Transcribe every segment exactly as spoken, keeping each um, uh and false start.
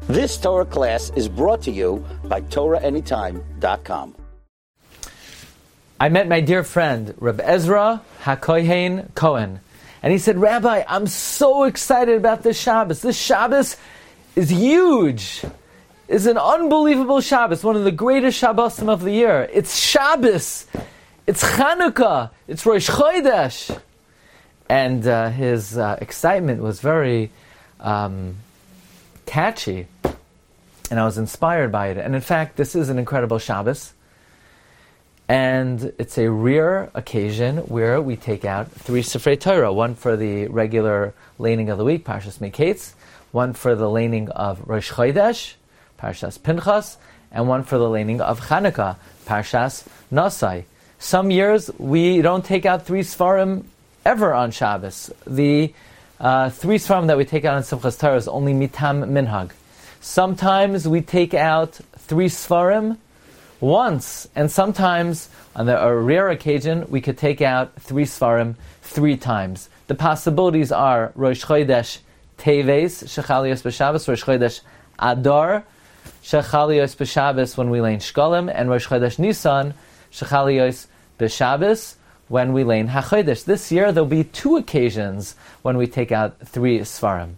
This Torah class is brought to you by Torah Anytime dot com. I met my dear friend, Reb Ezra HaKohen Cohen, and he said, Rabbi, I'm so excited about this Shabbos. This Shabbos is huge. It's an unbelievable Shabbos, one of the greatest Shabbosim of the year. It's Shabbos. It's Chanukah. It's Rosh Chodesh. And uh, his uh, excitement was very um, catchy, and I was inspired by it. And in fact, this is an incredible Shabbos. And it's a rare occasion where we take out three Sifrei Torah, one for the regular laning of the week, Parshas Miketz, one for the laning of Rosh Chodesh, Parshas Pinchas, and one for the laning of Chanukah, Parshas Nosai. Some years we don't take out three Sfarim ever on Shabbos. The uh, three Sfarim that we take out on Simchas Torah is only Mitam Minhag. Sometimes we take out three Sfarim once, and sometimes, on the, a rare occasion, we could take out three Sfarim three times. The possibilities are Rosh Chodesh Teves, Shechalios B'Shabbos, Rosh Chodesh Adar, Shechalios B'Shabbos when we lane Shkolim, and Rosh Chodesh Nisan, Shechalios B'Shabbos when we lane HaChodesh. This year there'll be two occasions when we take out three Sfarim.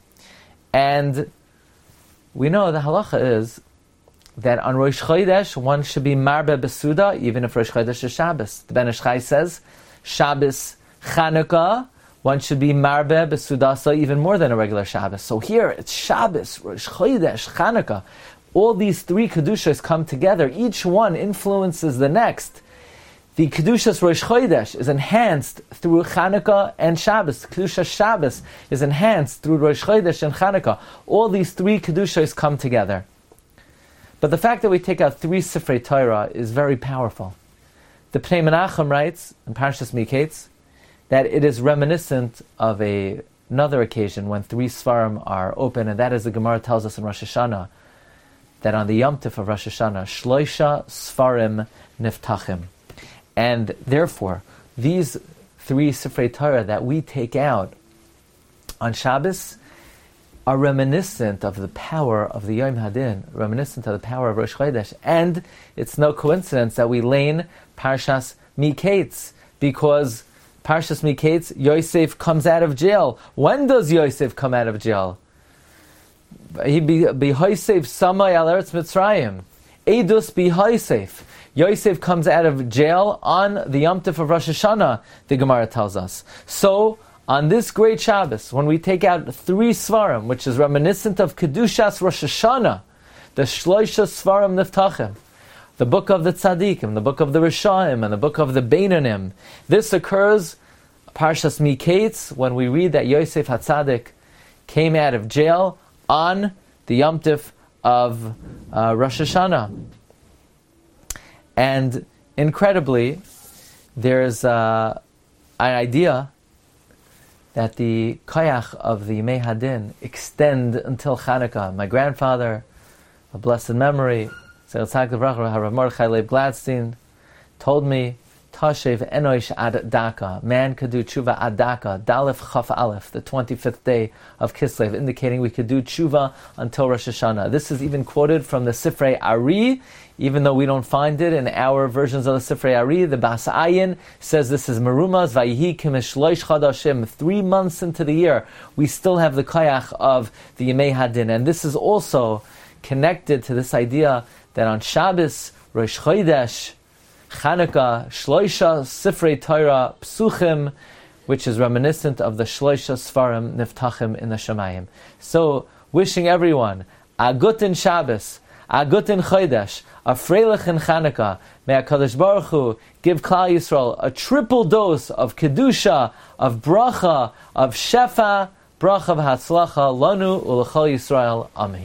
And we know the halacha is that on Rosh Chodesh one should be Marbe Besuda, even if Rosh Chodesh is Shabbos. The Ben Ish Chai says, Shabbos Chanukah, one should be Marbe Besudasa even more than a regular Shabbos. So here it's Shabbos, Rosh Chodesh, Chanukah. All these three Kedushas come together. Each one influences the next. The Kedushas Rosh Chodesh is enhanced through Chanukah and Shabbos. Kedusha Shabbos is enhanced through Rosh Chodesh and Chanukah. All these three Kedushas come together. But the fact that we take out three Sifrei Torah is very powerful. The Pnei Menachem writes in Parshas Miketz that it is reminiscent of a, another occasion when three Sfarim are open, and that is the Gemara tells us in Rosh Hashanah, that on the Yom Tif of Rosh Hashanah, Shloisha Sfarim Niftachim. And therefore, these three Sifrei Torah that we take out on Shabbos are reminiscent of the power of the Yom Hadin, reminiscent of the power of Rosh Chodesh. And it's no coincidence that we lane Parshas Miketz, because Parshas Miketz, Yosef comes out of jail. When does Yosef come out of jail? He be Yosef Samay al Eretz Mitzrayim. Edus be Yosef. Yosef comes out of jail on the Yom Tif of Rosh Hashanah, the Gemara tells us. So, on this great Shabbos, when we take out three Svarim, which is reminiscent of Kedushas Rosh Hashanah, the Shloisha Svarim Niftachim, the book of the Tzadikim, the book of the Rishaim, and the book of the Beinanim, this occurs, Parshas Miketz, when we read that Yosef HaTzadik came out of jail on the Yom Tif of uh, Rosh Hashanah. And incredibly, there's uh, an idea that the koyach of the Yemei Hadin extend until Chanukah. My grandfather, a blessed memory, Rav Mordechai Leib Gladstein, told me, Tashev Enosh ad Daka, man could do tshuva ad Daka, Dalef Chaf Aleph, the twenty-fifth day of Kislev, indicating we could do tshuva until Rosh Hashanah. This is even quoted from the Sifrei Ari, even though we don't find it in our versions of the Sifrei Ari. The Bas Ayin says this is Merumas, Vayihi Kimish Loish Chadashim, three months into the year, we still have the koyach of the Yemei Hadin. And this is also connected to this idea that on Shabbos, Rosh Chodesh, Chanukah, Shloisha, Sifrei Torah, Psuchim, which is reminiscent of the Shloisha Sfarim Niftachim in the Shemayim. So, wishing everyone a Gutin Shabbos, a Gutin Chodesh, a Freilich in Chanukah. May HaKadosh Baruch Hu give Klal Yisrael a triple dose of Kedusha, of Bracha, of Shefa, Bracha v'Hatzlacha, Lanu u'Lechol Yisrael. Amen.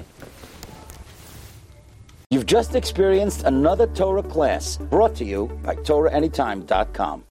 You've just experienced another Torah class brought to you by Torah Anytime dot com.